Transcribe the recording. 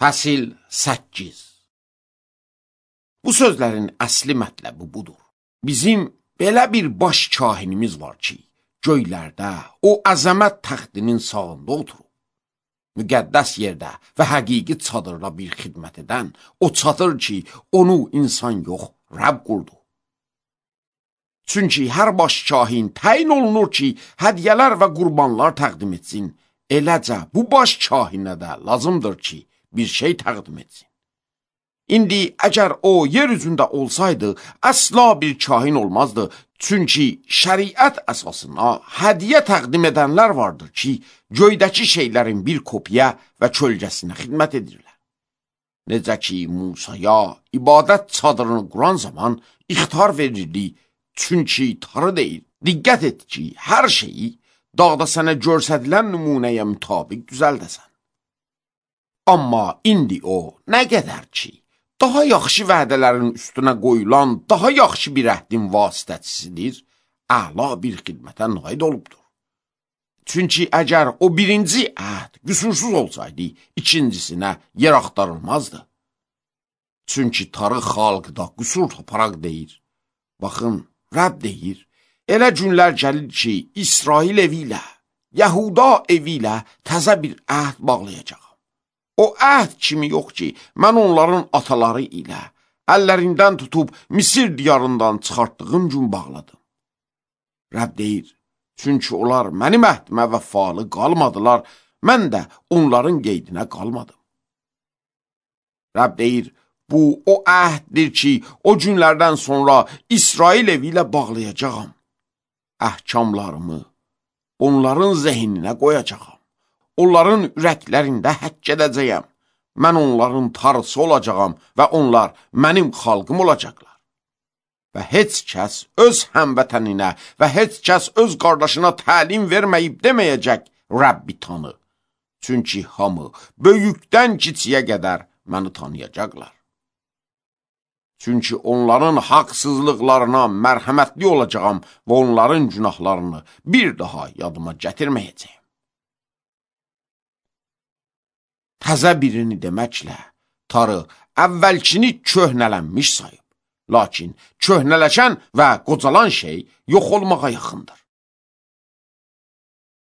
Fəsil 8. Bu sözlərin əsli mətləbi budur. Bizim belə bir baş kahinimiz var ki, göylərdə o əzəmət təxtinin sağında oturub. Müqəddəs yerdə və həqiqi çadırda bir xidmət edən o çadır ki, onu insan yox, Rəbb qurdu. Çünki hər baş kahin təyin olunur ki, hədiyyələr və qurbanlar təqdim etsin. Eləcə bu baş kahinə də lazımdır ki, bir şey təqdim etsin. İndi əgər o yer üzündə olsaydı, əsla bir kahin olmazdı. Çünki şəriət əsasına hədiyyə təqdim edənlər vardır ki, göydəki şeylərin bir kopya və kölgəsinə xidmət edirlər. Necə ki, Musaya ibadət çadırını quran zaman ixtar verirdi, çünki tarı deyir. Diqqət et ki, hər şeyi dağda sənə görsədilən nümunəyə mütabiq düzəldəsən. Amma indi o, nə qədər ki, daha yaxşı vədələrin üstünə qoyulan, daha yaxşı bir əhdin vasitəçisidir, əla bir xidmətə nail olubdur. Çünki əgər o birinci əhd qüsursuz olsaydı, ikincisinə yer axtarılmazdı. Çünki tarı xalqda qüsur taparaq deyir. Baxın, Rəbb deyir, elə günlər gəlir ki, İsrail evi ilə, Yahuda evi ilə təzə bir əhd bağlayacaq. O əhd kimi yox ki, mən onların ataları ilə əllərindən tutub Misir diyarından çıxartdığım gün bağladım. Rəbb deyir, çünki onlar mənim əhdimə vəfalı qalmadılar, mən də onların qeydinə qalmadım. Rəbb deyir, bu o əhddir ki, o günlərdən sonra İsrail evi ilə bağlayacağam. Əhkamlarımı onların zehninə qoyacağam. Onların ürəklərində həkk edəcəyəm. Mən onların tarısı olacağam və onlar mənim xalqım olacaqlar. Və heç kəs öz həmvətəninə və heç kəs öz qardaşına təlim verməyib deməyəcək Rəbbi tanı. Çünki hamı böyükdən kiçiyə qədər məni tanıyacaqlar. Çünki onların haqsızlıqlarına mərhəmətli olacağam və onların günahlarını bir daha yadıma gətirməyəcəyim. Təzə birini deməklə tarı əvvəlkini köhnələnmiş sayıb. Lakin köhnələşən və qocalan şey yox olmağa yaxındır.